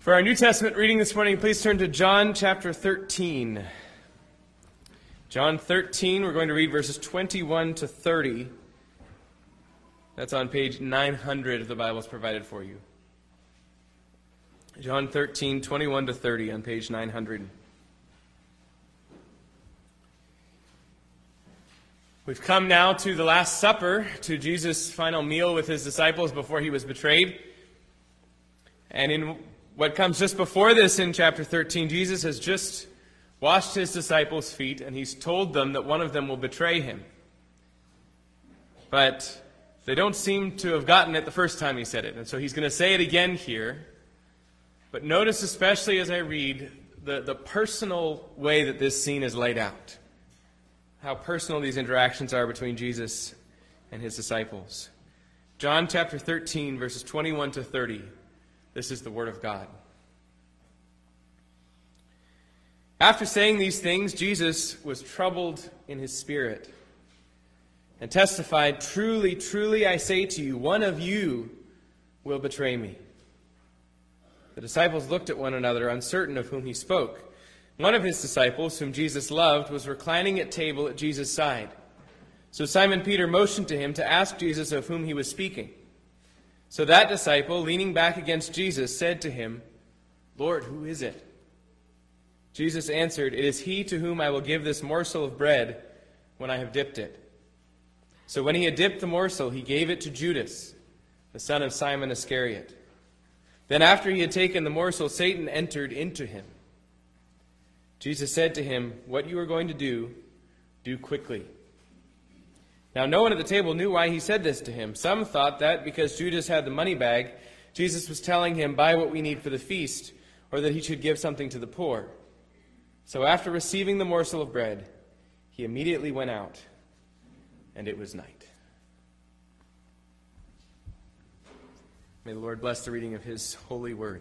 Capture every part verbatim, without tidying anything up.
For our New Testament reading this morning, please turn to John chapter thirteen. John thirteen, we're going to read verses twenty-one to thirty. That's on page nine hundred of the Bibles provided for you. John thirteen, twenty-one to thirty on page nine hundred. We've come now to the Last Supper, to Jesus' final meal with his disciples before he was betrayed. And in what comes just before this in chapter thirteen, Jesus has just washed his disciples' feet, and he's told them that one of them will betray him. But they don't seem to have gotten it the first time he said it, and so he's going to say it again here. But notice especially as I read the, the personal way that this scene is laid out. How personal these interactions are between Jesus and his disciples. John chapter thirteen, verses twenty-one to thirty. This is the word of God. After saying these things, Jesus was troubled in his spirit and testified, "Truly, truly, I say to you, one of you will betray me." The disciples looked at one another, uncertain of whom he spoke. One of his disciples, whom Jesus loved, was reclining at table at Jesus' side. So Simon Peter motioned to him to ask Jesus of whom he was speaking. So that disciple, leaning back against Jesus, said to him, "Lord, who is it?" Jesus answered, "It is he to whom I will give this morsel of bread when I have dipped it." So when he had dipped the morsel, he gave it to Judas, the son of Simon Iscariot. Then after he had taken the morsel, Satan entered into him. Jesus said to him, "What you are going to do, do quickly." Now no one at the table knew why he said this to him. Some thought that because Judas had the money bag, Jesus was telling him, "Buy what we need for the feast," or that he should give something to the poor. So after receiving the morsel of bread, he immediately went out, and it was night. May the Lord bless the reading of his holy word.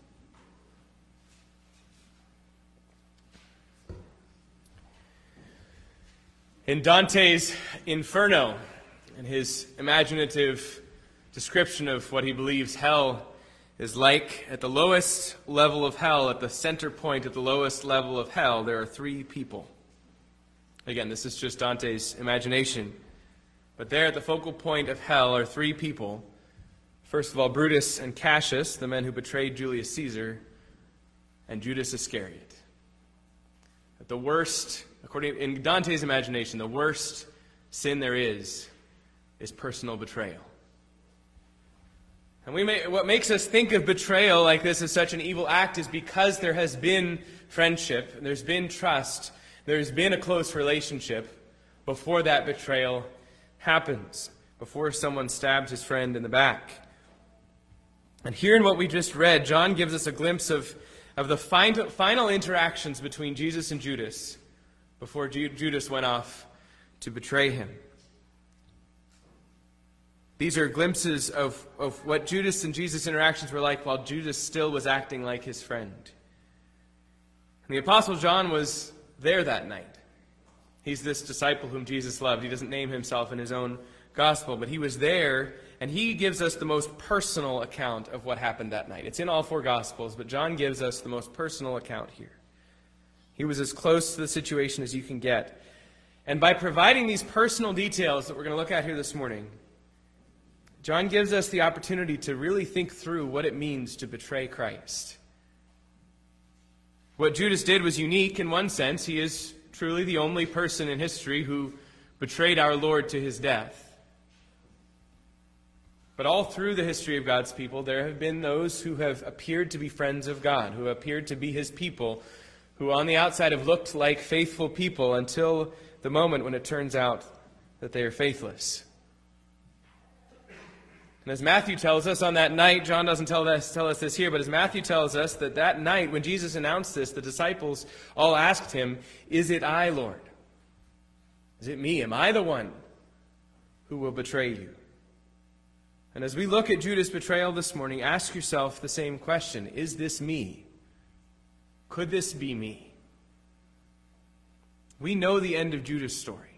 In Dante's Inferno, in his imaginative description of what he believes hell is like, at the lowest level of hell, at the center point at the lowest level of hell, there are three people. Again, this is just Dante's imagination. But there at the focal point of hell are three people. First of all, Brutus and Cassius, the men who betrayed Julius Caesar, and Judas Iscariot. At the worst, according in Dante's imagination, the worst sin there is is personal betrayal. And we may, what makes us think of betrayal like this as such an evil act is because there has been friendship, there's been trust, there's been a close relationship before that betrayal happens, before someone stabs his friend in the back. And here in what we just read, John gives us a glimpse of, of the final, final interactions between Jesus and Judas before Ju- Judas went off to betray him. These are glimpses of, of what Judas and Jesus' interactions were like while Judas still was acting like his friend. And the Apostle John was there that night. He's this disciple whom Jesus loved. He doesn't name himself in his own gospel, but he was there, and he gives us the most personal account of what happened that night. It's in all four Gospels, but John gives us the most personal account here. He was as close to the situation as you can get. And by providing these personal details that we're going to look at here this morning, John gives us the opportunity to really think through what it means to betray Christ. What Judas did was unique in one sense. He is truly the only person in history who betrayed our Lord to his death. But all through the history of God's people, there have been those who have appeared to be friends of God, who appeared to be his people, who on the outside have looked like faithful people until the moment when it turns out that they are faithless. And as Matthew tells us on that night, John doesn't tell us, tell us this here, but as Matthew tells us that that night when Jesus announced this, the disciples all asked him, "Is it I, Lord? Is it me? Am I the one who will betray you?" And as we look at Judas' betrayal this morning, ask yourself the same question. Is this me? Could this be me? We know the end of Judas' story.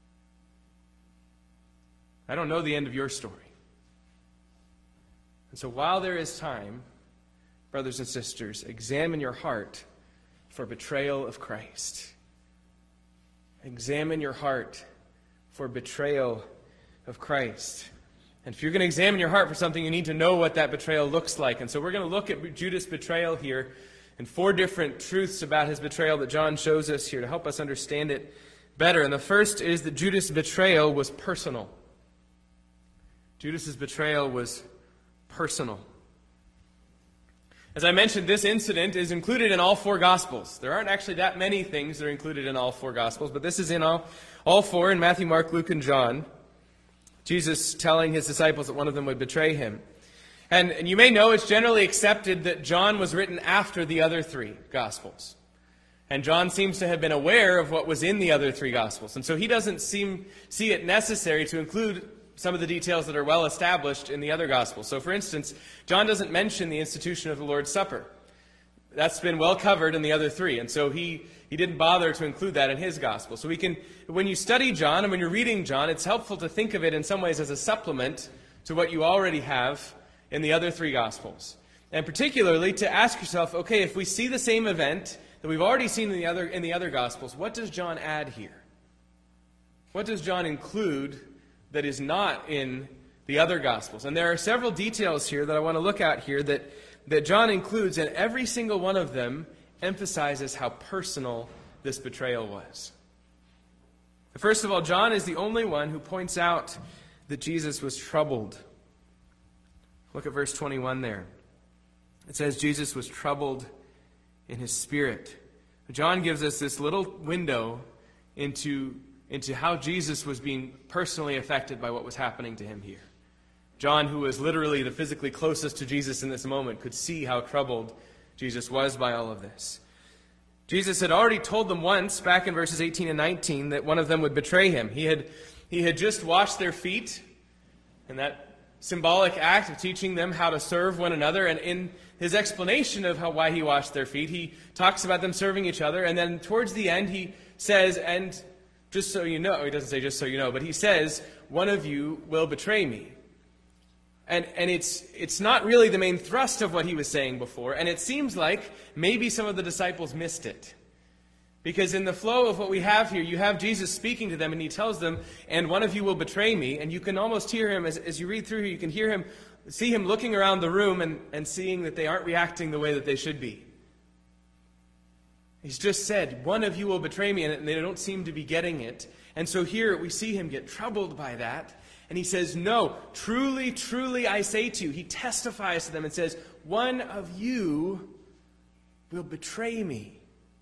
I don't know the end of your story. And so while there is time, brothers and sisters, examine your heart for betrayal of Christ. Examine your heart for betrayal of Christ. And if you're going to examine your heart for something, you need to know what that betrayal looks like. And so we're going to look at Judas' betrayal here and four different truths about his betrayal that John shows us here to help us understand it better. And the first is that Judas' betrayal was personal. Judas' betrayal was personal. As I mentioned, this incident is included in all four Gospels. There aren't actually that many things that are included in all four Gospels, but this is in all, all four, in Matthew, Mark, Luke, and John. Jesus telling his disciples that one of them would betray him. And, and you may know it's generally accepted that John was written after the other three Gospels. And John seems to have been aware of what was in the other three Gospels. And so he doesn't seem see it necessary to include some of the details that are well established in the other Gospels. So for instance, John doesn't mention the institution of the Lord's Supper. That's been well covered in the other three. And so he, he didn't bother to include that in his Gospel. So we can, when you study John and when you're reading John, it's helpful to think of it in some ways as a supplement to what you already have in the other three Gospels. And particularly to ask yourself, okay, if we see the same event that we've already seen in the other, in the other Gospels, what does John add here? What does John include that is not in the other Gospels? And there are several details here that I want to look at here that, that John includes, and every single one of them emphasizes how personal this betrayal was. First of all, John is the only one who points out that Jesus was troubled. Look at verse twenty-one there. It says Jesus was troubled in his spirit. John gives us this little window into into how Jesus was being personally affected by what was happening to him here. John, who was literally the physically closest to Jesus in this moment, could see how troubled Jesus was by all of this. Jesus had already told them once, back in verses eighteen and nineteen, that one of them would betray him. He had, he had just washed their feet, and that symbolic act of teaching them how to serve one another. And in his explanation of how why he washed their feet, he talks about them serving each other. And then towards the end, he says, and just so you know, he doesn't say just so you know, but he says, one of you will betray me. And and it's it's not really the main thrust of what he was saying before, and it seems like maybe some of the disciples missed it. Because in the flow of what we have here, you have Jesus speaking to them, and he tells them, and one of you will betray me, and you can almost hear him, as, as you read through here, you can hear him, see him looking around the room and, and seeing that they aren't reacting the way that they should be. He's just said, one of you will betray me, and they don't seem to be getting it. And so here we see him get troubled by that. And he says, no, truly, truly I say to you. He testifies to them and says, one of you will betray me.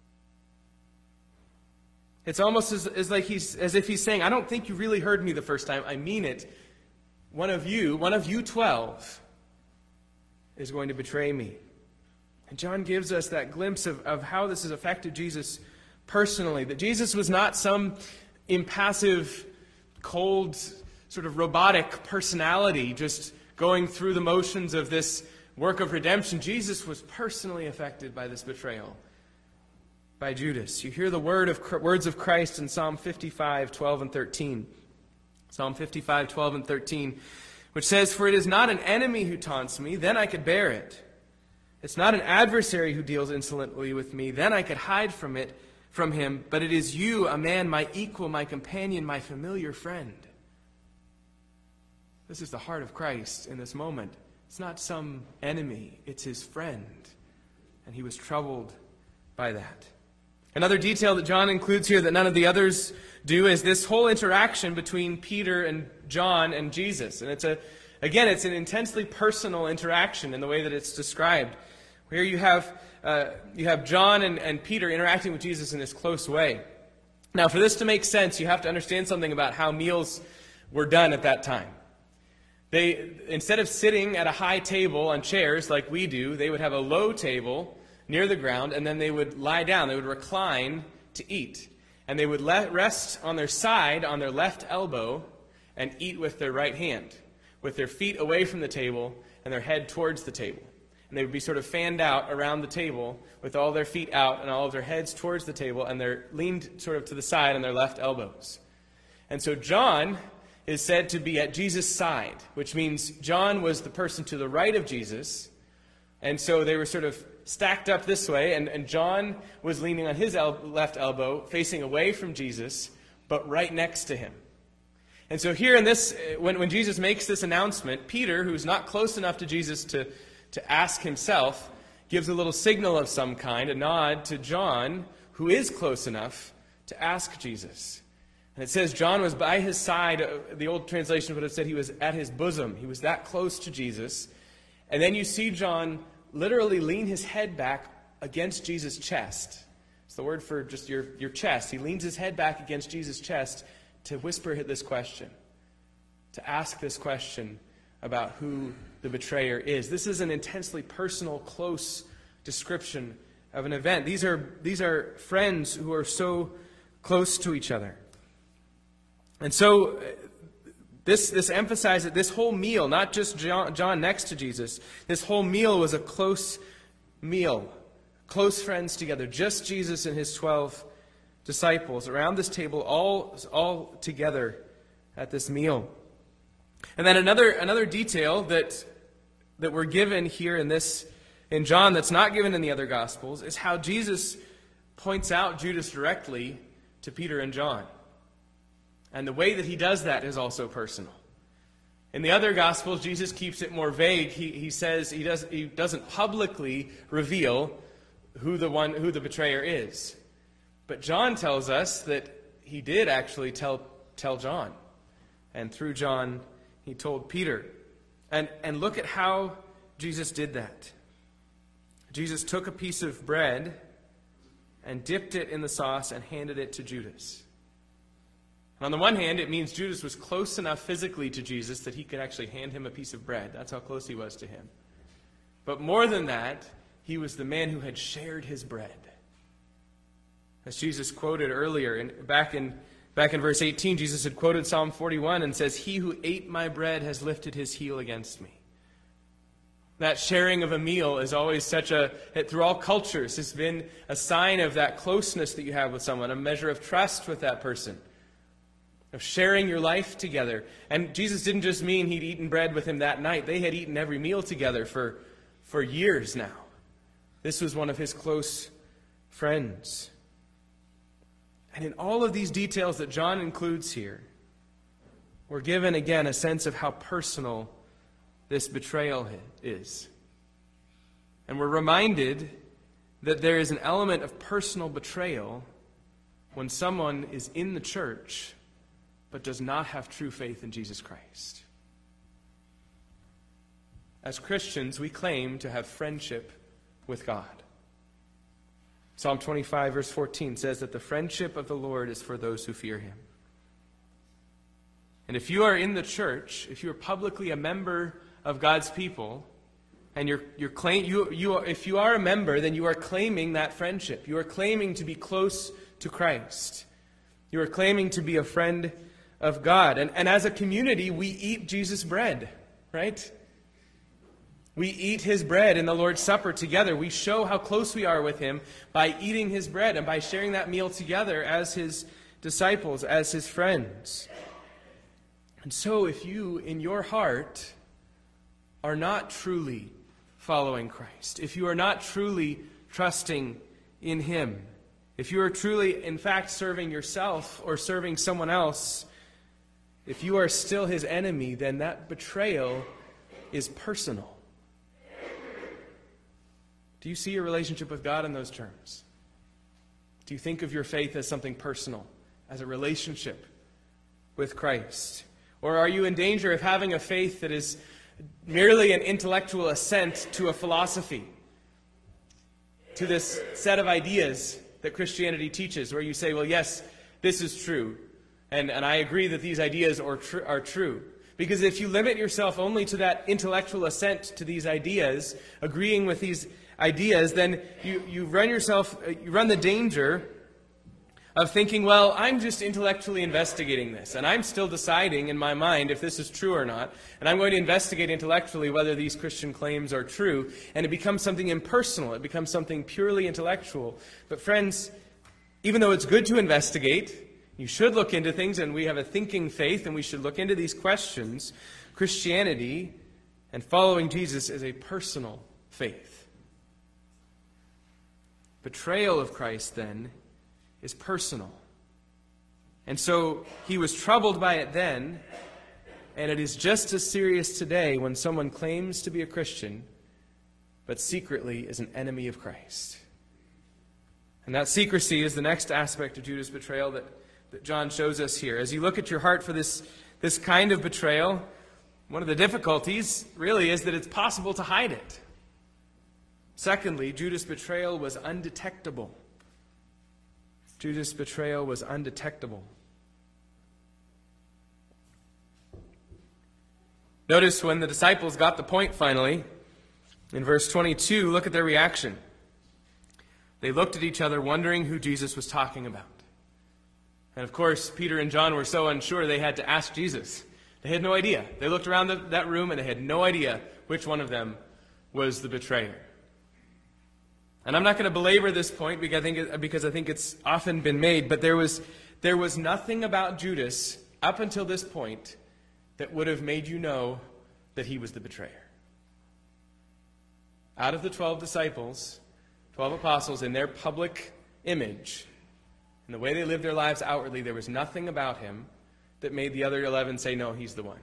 It's almost as, as, like he's, as if he's saying, I don't think you really heard me the first time. I mean it. One of you, one of you twelve, is going to betray me. And John gives us that glimpse of, of how this has affected Jesus personally. That Jesus was not some impassive, cold, sort of robotic personality just going through the motions of this work of redemption. Jesus was personally affected by this betrayal by Judas. You hear the word of words of Christ in Psalm fifty-five, twelve and thirteen. Psalm fifty-five, twelve and thirteen, which says, "For it is not an enemy who taunts me, then I could bear it. It's not an adversary who deals insolently with me, then I could hide from it, from him. But it is you, a man, my equal, my companion, my familiar friend." This is the heart of Christ in this moment. It's not some enemy, it's his friend. And he was troubled by that. Another detail that John includes here that none of the others do is this whole interaction between Peter and John and Jesus. And it's a, again, it's an intensely personal interaction in the way that it's described. Here you have uh, you have John and, and Peter interacting with Jesus in this close way. Now, for this to make sense, you have to understand something about how meals were done at that time. They, instead of sitting at a high table on chairs like we do, they would have a low table near the ground, and then they would lie down. They would recline to eat. And they would let rest on their side, on their left elbow, and eat with their right hand, with their feet away from the table and their head towards the table. And they would be sort of fanned out around the table with all their feet out and all of their heads towards the table, and they're leaned sort of to the side on their left elbows. And so John is said to be at Jesus' side, which means John was the person to the right of Jesus, And so they were sort of stacked up this way, and, and John was leaning on his el- left elbow, facing away from Jesus, but right next to him. And so here in this, when, when Jesus makes this announcement, Peter, who's not close enough to Jesus to, to ask himself, gives a little signal of some kind, a nod to John, who is close enough to ask Jesus. And it says John was by his side. The old translation would have said he was at his bosom. He was that close to Jesus. And then you see John literally lean his head back against Jesus' chest. It's the word for just your, your chest. He leans his head back against Jesus' chest to whisper this question, to ask this question about who the betrayer is. This is an intensely personal, close description of an event. These are, these are friends who are so close to each other. And so this, this emphasizes that this whole meal, not just John, John next to Jesus, this whole meal was a close meal, close friends together, just Jesus and his twelve disciples around this table, all, all together at this meal. And then another, another detail that, that we're given here in this in John that's not given in the other Gospels is how Jesus points out Judas directly to Peter and John. And the way that he does that is also personal. In the other Gospels, Jesus keeps it more vague. He, he says he, does, he doesn't publicly reveal who the one who the betrayer is. But John tells us that he did actually tell, tell John. And through John, he told Peter. And, and look at how Jesus did that. Jesus took a piece of bread and dipped it in the sauce and handed it to Judas. And on the one hand, it means Judas was close enough physically to Jesus that he could actually hand him a piece of bread. That's how close he was to him. But more than that, he was the man who had shared his bread. As Jesus quoted earlier, in, back, in, back in verse eighteen, Jesus had quoted Psalm forty-one and says, "He who ate my bread has lifted his heel against me." That sharing of a meal is always such a, through all cultures, has been a sign of that closeness that you have with someone, a measure of trust with that person, of sharing your life together. And Jesus didn't just mean he'd eaten bread with him that night. They had eaten every meal together for, for years now. This was one of his close friends. And in all of these details that John includes here, we're given again a sense of how personal this betrayal is. And we're reminded that there is an element of personal betrayal when someone is in the church but does not have true faith in Jesus Christ. As Christians, we claim to have friendship with God. Psalm twenty-five, verse fourteen says that the friendship of the Lord is for those who fear him. And if you are in the church, if you are publicly a member of God's people, and you're, you're claim, you, you are, if you are a member, then you are claiming that friendship. You are claiming to be close to Christ. You are claiming to be a friend of God. And, and as a community, we eat Jesus' bread, right? We eat his bread in the Lord's Supper together. We show how close we are with him by eating his bread and by sharing that meal together as his disciples, as his friends. And so if you, in your heart, are not truly following Christ, if you are not truly trusting in him, if you are truly, in fact, serving yourself or serving someone else, if you are still his enemy, then that betrayal is personal. Do you see your relationship with God in those terms? Do you think of your faith as something personal, as a relationship with Christ? Or are you in danger of having a faith that is merely an intellectual assent to a philosophy, to this set of ideas that Christianity teaches, where you say, well, yes, this is true, and, and I agree that these ideas are, tr- are true. Because if you limit yourself only to that intellectual assent to these ideas, agreeing with these ideas, then you, you run yourself, you run the danger of thinking, well, I'm just intellectually investigating this, and I'm still deciding in my mind if this is true or not, and I'm going to investigate intellectually whether these Christian claims are true, and it becomes something impersonal, it becomes something purely intellectual. But friends, even though it's good to investigate, you should look into things, and we have a thinking faith, and we should look into these questions, Christianity and following Jesus is a personal faith. Betrayal of Christ, then, is personal. And so he was troubled by it then, and it is just as serious today when someone claims to be a Christian, but secretly is an enemy of Christ. And that secrecy is the next aspect of Judas' betrayal that, that John shows us here. As you look at your heart for this, this kind of betrayal, one of the difficulties really is that it's possible to hide it. Secondly, Judas' betrayal was undetectable. Judas' betrayal was undetectable. Notice when the disciples got the point finally, in verse twenty-two, look at their reaction. They looked at each other, wondering who Jesus was talking about. And of course, Peter and John were so unsure they had to ask Jesus. They had no idea. They looked around the, that room and they had no idea which one of them was the betrayer. And I'm not going to belabor this point because I think, because I think it's often been made, but there was, there was nothing about Judas up until this point that would have made you know that he was the betrayer. Out of the twelve disciples, twelve apostles, in their public image, in the way they lived their lives outwardly, there was nothing about him that made the other eleven say, no, he's the one.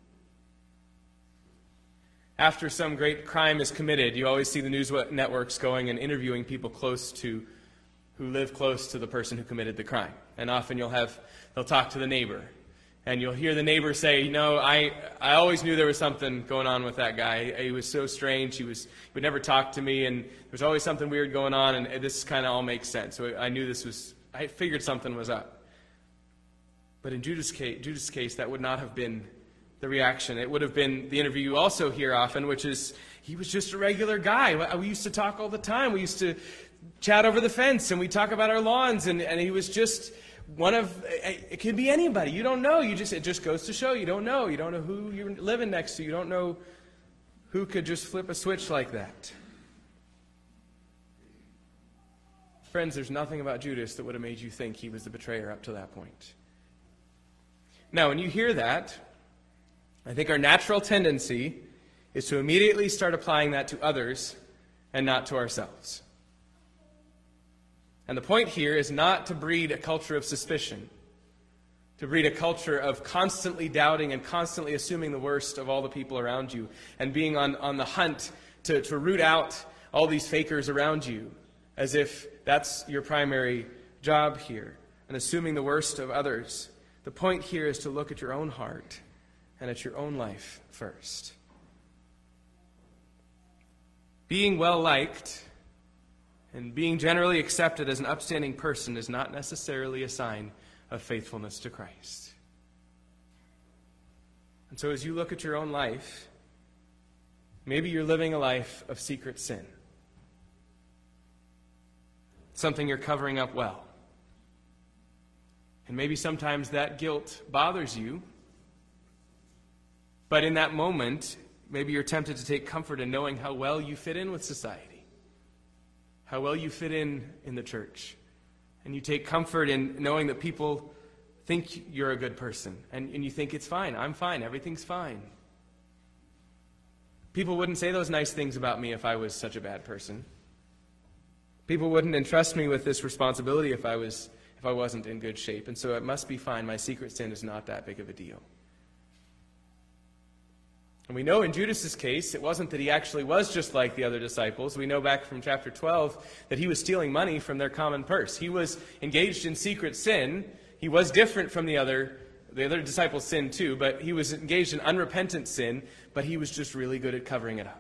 After some great crime is committed, you always see the news networks going and interviewing people close to, who live close to the person who committed the crime. And often you'll have, they'll talk to the neighbor. And you'll hear the neighbor say, you know, I, I always knew there was something going on with that guy. He was so strange. He was he would never talk to me, and there was always something weird going on, and this kind of all makes sense. So I knew this was, I figured something was up. But in Judas' case, Judas' case, that would not have been the reaction. It would have been the interview you also hear often, which is, he was just a regular guy. We used to talk all the time. We used to chat over the fence, and we talk about our lawns, and, and he was just one of, it could be anybody. You don't know. You just, it just goes to show you don't know. You don't know who you're living next to. You don't know who could just flip a switch like that. Friends, there's nothing about Judas that would have made you think he was the betrayer up to that point. Now, when you hear that, I think our natural tendency is to immediately start applying that to others and not to ourselves. And the point here is not to breed a culture of suspicion, to breed a culture of constantly doubting and constantly assuming the worst of all the people around you and being on, on the hunt to, to root out all these fakers around you as if that's your primary job here, and assuming the worst of others. The point here is to look at your own heart and at your own life first. Being well-liked and being generally accepted as an upstanding person is not necessarily a sign of faithfulness to Christ. And so as you look at your own life, maybe you're living a life of secret sin. Something you're covering up well. And maybe sometimes that guilt bothers you, but in that moment, maybe you're tempted to take comfort in knowing how well you fit in with society, how well you fit in in the church. And you take comfort in knowing that people think you're a good person, and, and you think it's fine, I'm fine, everything's fine. People wouldn't say those nice things about me if I was such a bad person. People wouldn't entrust me with this responsibility if I was if I wasn't in good shape, and so it must be fine. My secret sin is not that big of a deal. And we know in Judas' case, it wasn't that he actually was just like the other disciples. We know back from chapter twelve that he was stealing money from their common purse. He was engaged in secret sin. He was different from the other, the other disciples' sin too, but he was engaged in unrepentant sin, but he was just really good at covering it up.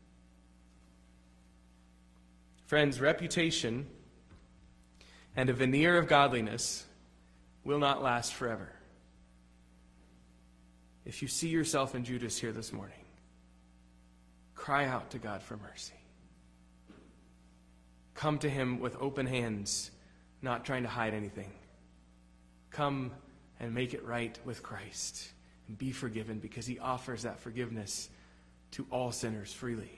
Friends, reputation and a veneer of godliness will not last forever. If you see yourself in Judas here this morning, cry out to God for mercy. Come to him with open hands, not trying to hide anything. Come and make it right with Christ and be forgiven, because he offers that forgiveness to all sinners freely.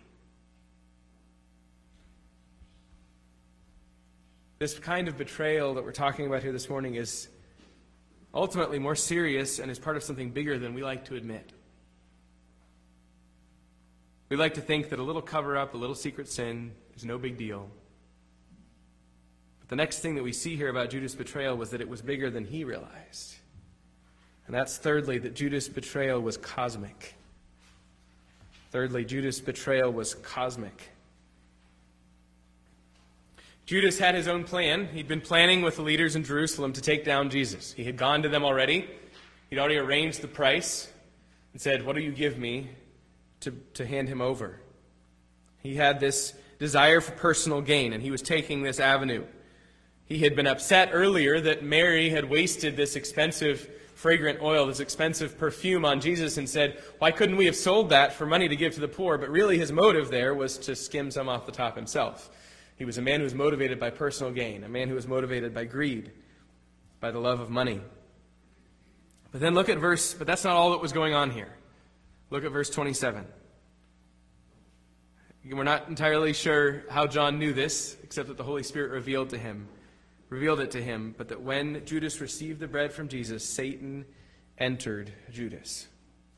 This kind of betrayal that we're talking about here this morning is ultimately more serious and is part of something bigger than we like to admit. We like to think that a little cover-up, a little secret sin is no big deal. But the next thing that we see here about Judas' betrayal was that it was bigger than he realized. And that's thirdly, that Judas' betrayal was cosmic. Thirdly, Judas' betrayal was cosmic. Judas had his own plan. He'd been planning with the leaders in Jerusalem to take down Jesus. He had gone to them already. He'd already arranged the price and said, "What do you give me to, to hand him over?" He had this desire for personal gain, and he was taking this avenue. He had been upset earlier that Mary had wasted this expensive fragrant oil, this expensive perfume on Jesus, and said, "Why couldn't we have sold that for money to give to the poor?" But really his motive there was to skim some off the top himself. He was a man who was motivated by personal gain, a man who was motivated by greed, by the love of money. But then look at verse, but that's not all that was going on here. Look at verse twenty-seven. We're not entirely sure how John knew this, except that the Holy Spirit revealed to him, revealed it to him, but that when Judas received the bread from Jesus, Satan entered Judas.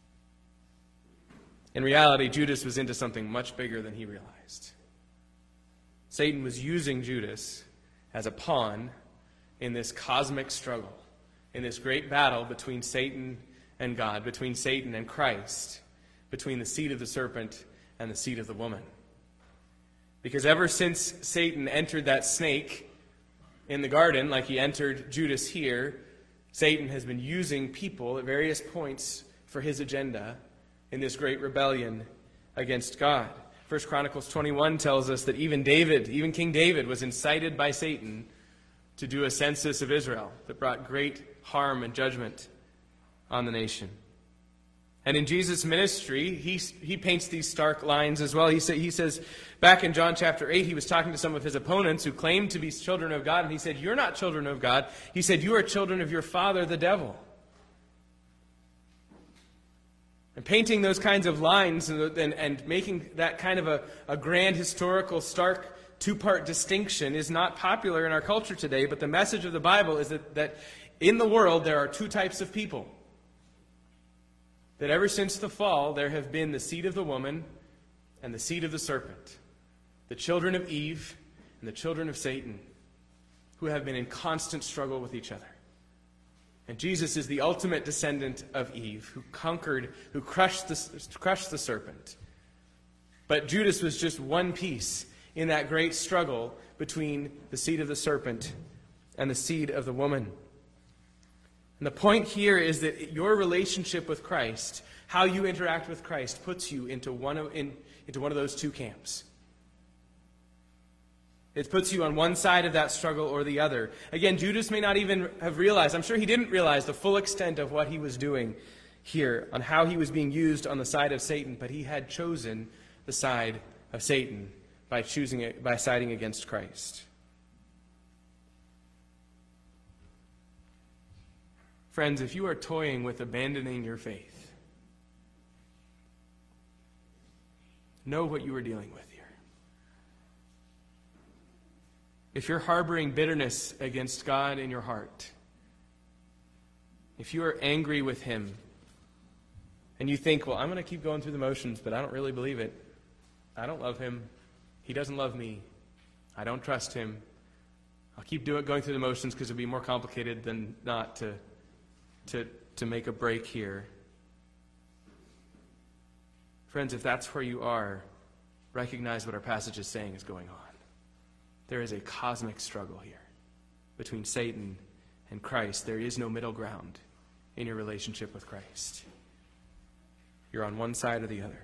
In reality, Judas was into something much bigger than he realized. Satan was using Judas as a pawn in this cosmic struggle, in this great battle between Satan and God, between Satan and Christ, between the seed of the serpent and the seed of the woman. Because ever since Satan entered that snake in the garden, like he entered Judas here, Satan has been using people at various points for his agenda in this great rebellion against God. First Chronicles twenty-one tells us that even David, even King David, was incited by Satan to do a census of Israel that brought great harm and judgment on the nation. And in Jesus' ministry, he, he paints these stark lines as well. He, say, he says, back in John chapter eight, he was talking to some of his opponents who claimed to be children of God, and he said, "You're not children of God." He said, "You are children of your father, the devil." And painting those kinds of lines and, and, and making that kind of a, a grand historical stark two-part distinction is not popular in our culture today, but the message of the Bible is that, that in the world there are two types of people. That ever since the fall, there have been the seed of the woman and the seed of the serpent, the children of Eve and the children of Satan, who have been in constant struggle with each other. And Jesus is the ultimate descendant of Eve, who conquered, who crushed the, crushed the serpent. But Judas was just one piece in that great struggle between the seed of the serpent and the seed of the woman. And the point here is that your relationship with Christ, how you interact with Christ, puts you into one of, in, into one of those two camps. It puts you on one side of that struggle or the other. Again, Judas may not even have realized, I'm sure he didn't realize the full extent of what he was doing here, on how he was being used on the side of Satan, but he had chosen the side of Satan by choosing it, by siding against Christ. Friends, if you are toying with abandoning your faith, know what you are dealing with here. If you're harboring bitterness against God in your heart, if you are angry with Him, and you think, well, I'm going to keep going through the motions, but I don't really believe it. I don't love Him. He doesn't love me. I don't trust Him. I'll keep doing going through the motions because it'd be more complicated than not to, to, to make a break here. Friends, if that's where you are, recognize what our passage is saying is going on. There is a cosmic struggle here between Satan and Christ. There is no middle ground in your relationship with Christ. You're on one side or the other.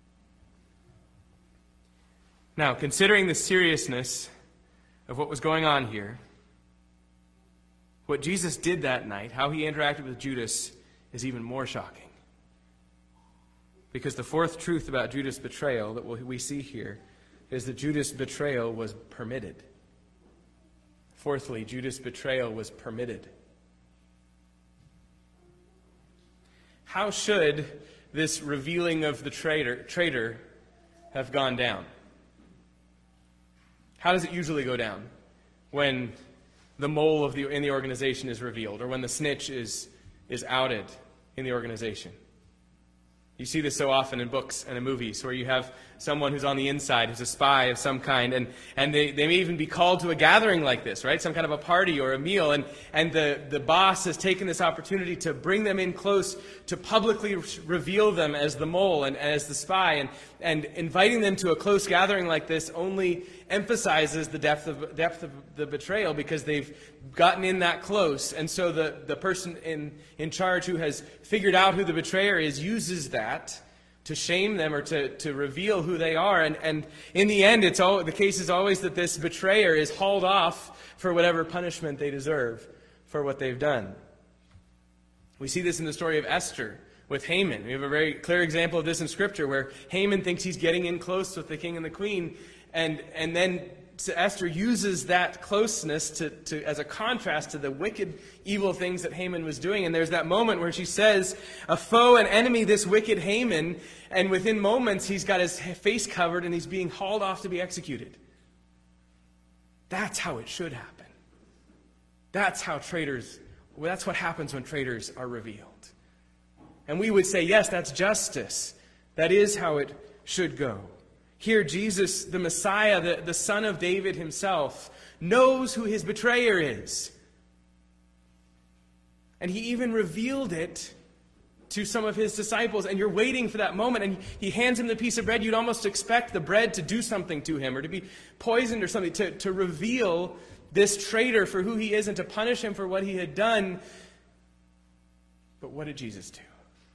Now, considering the seriousness of what was going on here, what Jesus did that night, how he interacted with Judas, is even more shocking. Because the fourth truth about Judas' betrayal that we see here is that Judas' betrayal was permitted. Fourthly, Judas' betrayal was permitted. How should this revealing of the traitor, traitor have gone down? How does it usually go down when the mole of the in the organization is revealed, or when the snitch is, is outed in the organization? You see this so often in books and in movies, where you have someone who's on the inside, who's a spy of some kind, and, and they, they may even be called to a gathering like this, right? Some kind of a party or a meal, and, and the, the boss has taken this opportunity to bring them in close, to publicly reveal them as the mole and, and as the spy, and, and inviting them to a close gathering like this only emphasizes the depth of, depth of the betrayal, because they've gotten in that close. And so the, the person in, in charge who has figured out who the betrayer is uses that to shame them or to, to reveal who they are. And, and in the end, it's all, the case is always that this betrayer is hauled off for whatever punishment they deserve for what they've done. We see this in the story of Esther with Haman. We have a very clear example of this in Scripture, where Haman thinks he's getting in close with the king and the queen, and, and then Esther uses that closeness to, to, as a contrast to the wicked, evil things that Haman was doing. And there's that moment where she says, "A foe, an enemy, this wicked Haman," and within moments he's got his face covered and he's being hauled off to be executed. That's how it should happen. That's how traitors, well, that's what happens when traitors are revealed. And we would say, yes, that's justice. That is how it should go. Here, Jesus, the Messiah, the, the Son of David himself, knows who his betrayer is. And he even revealed it to some of his disciples. And you're waiting for that moment. And he hands him the piece of bread. You'd almost expect the bread to do something to him, or to be poisoned or something, to, to reveal this traitor for who he is and to punish him for what he had done. But what did Jesus do?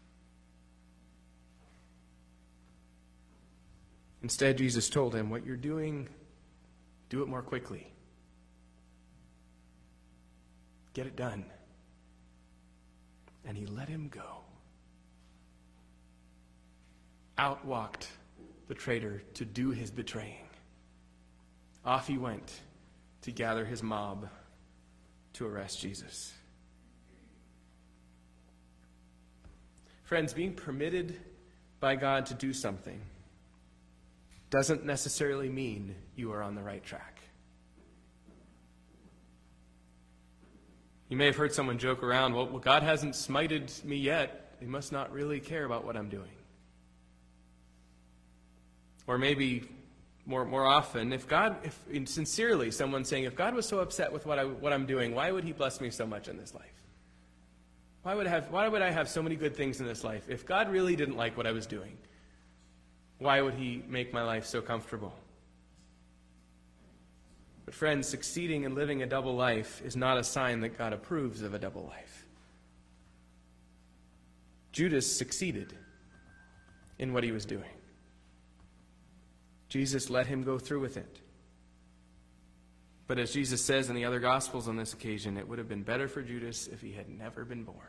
Instead, Jesus told him, "What you're doing, do it more quickly. Get it done." And he let him go. Out walked the traitor to do his betraying. Off he went to gather his mob to arrest Jesus. Friends, being permitted by God to do something doesn't necessarily mean you are on the right track. You may have heard someone joke around, well, well, God hasn't smited me yet. He must not really care about what I'm doing. Or maybe more more often, if God, if sincerely someone saying, if God was so upset with what, I, what I'm doing, why would he bless me so much in this life? Why would, I have, why would I have so many good things in this life? If God really didn't like what I was doing, why would he make my life so comfortable? But friends, succeeding in living a double life is not a sign that God approves of a double life. Judas succeeded in what he was doing. Jesus let him go through with it. But as Jesus says in the other Gospels on this occasion, it would have been better for Judas if he had never been born.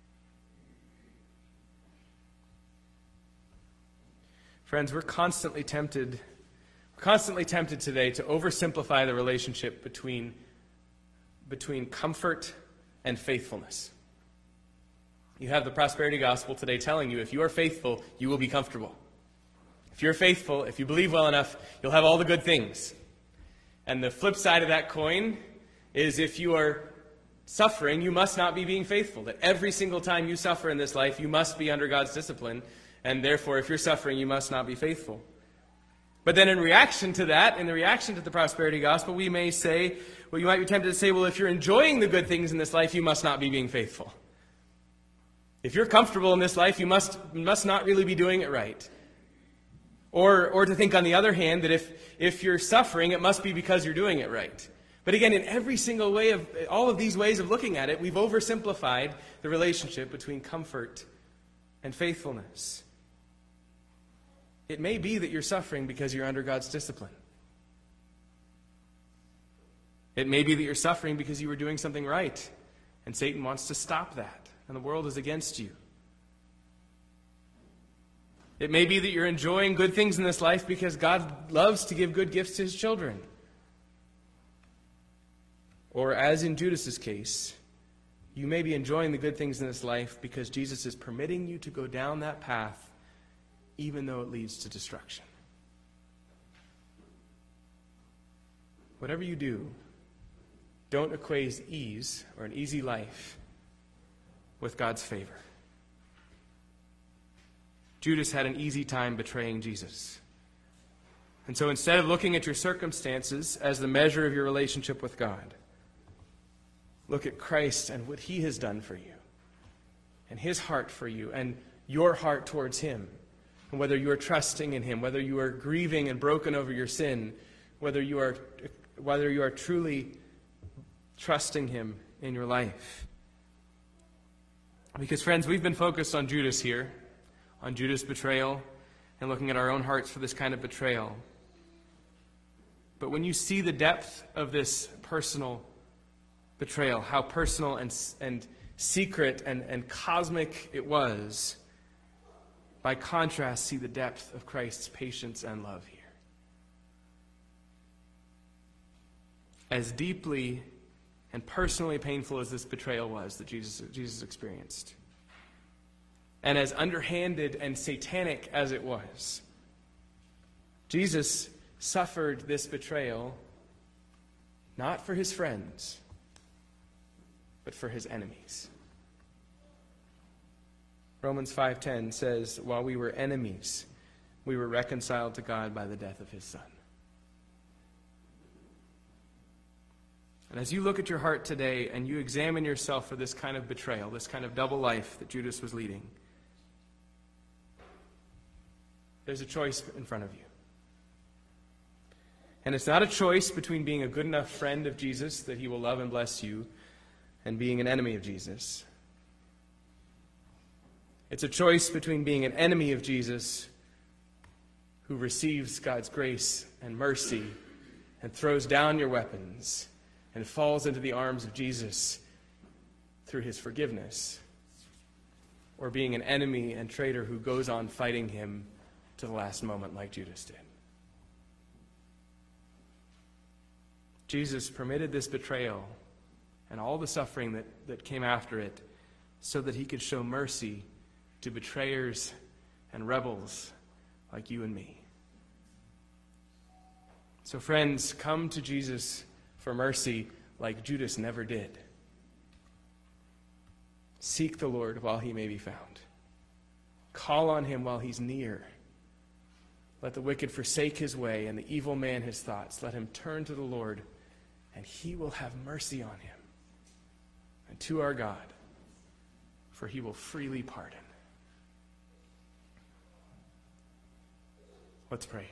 Friends, we're constantly tempted, we're constantly tempted today to oversimplify the relationship between, between comfort and faithfulness. You have the prosperity gospel today telling you, if you are faithful, you will be comfortable. If you're faithful, if you believe well enough, you'll have all the good things. And the flip side of that coin is, if you are suffering, you must not be being faithful. That every single time you suffer in this life, you must be under God's discipline. And therefore, if you're suffering, you must not be faithful. But then in reaction to that, in the reaction to the prosperity gospel, we may say, well, you might be tempted to say, well, if you're enjoying the good things in this life, you must not be being faithful. If you're comfortable in this life, you must, must not really be doing it right. Or, or to think, on the other hand, that if, if you're suffering, it must be because you're doing it right. But again, in every single way of, all of these ways of looking at it, we've oversimplified the relationship between comfort and faithfulness. It may be that you're suffering because you're under God's discipline. It may be that you're suffering because you were doing something right, and Satan wants to stop that, and the world is against you. It may be that you're enjoying good things in this life because God loves to give good gifts to his children. Or, as in Judas's case, you may be enjoying the good things in this life because Jesus is permitting you to go down that path, even though it leads to destruction. Whatever you do, don't equate ease or an easy life with God's favor. Judas had an easy time betraying Jesus. And so instead of looking at your circumstances as the measure of your relationship with God, look at Christ and what he has done for you, and his heart for you, and your heart towards him. And whether you are trusting in him, whether you are grieving and broken over your sin, whether you are whether you are truly trusting him in your life. Because, friends, we've been focused on Judas here, on Judas' betrayal, and looking at our own hearts for this kind of betrayal. But when you see the depth of this personal betrayal, how personal and, and secret and, and cosmic it was, by contrast, see the depth of Christ's patience and love here. As deeply and personally painful as this betrayal was that Jesus, Jesus experienced, and as underhanded and satanic as it was, Jesus suffered this betrayal not for his friends, but for his enemies. Romans five ten says, while we were enemies, we were reconciled to God by the death of his Son. And as you look at your heart today and you examine yourself for this kind of betrayal, this kind of double life that Judas was leading, there's a choice in front of you. And it's not a choice between being a good enough friend of Jesus that he will love and bless you and being an enemy of Jesus. It's a choice between being an enemy of Jesus who receives God's grace and mercy and throws down your weapons and falls into the arms of Jesus through his forgiveness, or being an enemy and traitor who goes on fighting him to the last moment like Judas did. Jesus permitted this betrayal and all the suffering that, that came after it so that he could show mercy to betrayers and rebels like you and me. So friends, come to Jesus for mercy like Judas never did. Seek the Lord while he may be found. Call on him while he's near. Let the wicked forsake his way and the evil man his thoughts. Let him turn to the Lord, and he will have mercy on him. And to our God, for he will freely pardon. Let's pray.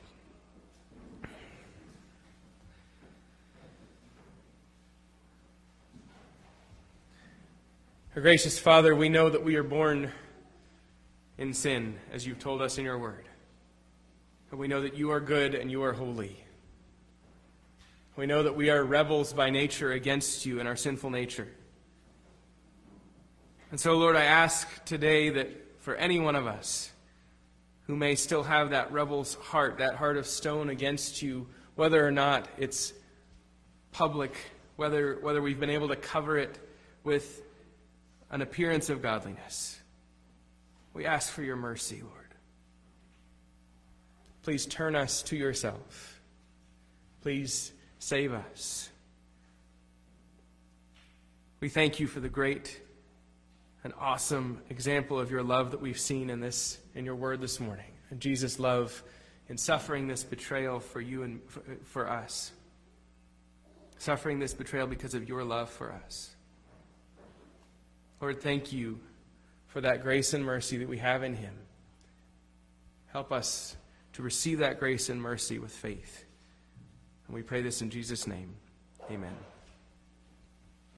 Our gracious Father, we know that we are born in sin, as you've told us in your word. And we know that you are good and you are holy. We know that we are rebels by nature against you in our sinful nature. And so, Lord, I ask today that for any one of us who may still have that rebel's heart, that heart of stone against you, whether or not it's public, whether, whether we've been able to cover it with an appearance of godliness, we ask for your mercy, Lord. Please turn us to yourself. Please save us. We thank you for the great and awesome example of your love that we've seen in this, in your word this morning. And Jesus' love in suffering this betrayal for you and for, for us. Suffering this betrayal because of your love for us. Lord, thank you for that grace and mercy that we have in him. Help us to receive that grace and mercy with faith. And we pray this in Jesus' name. Amen.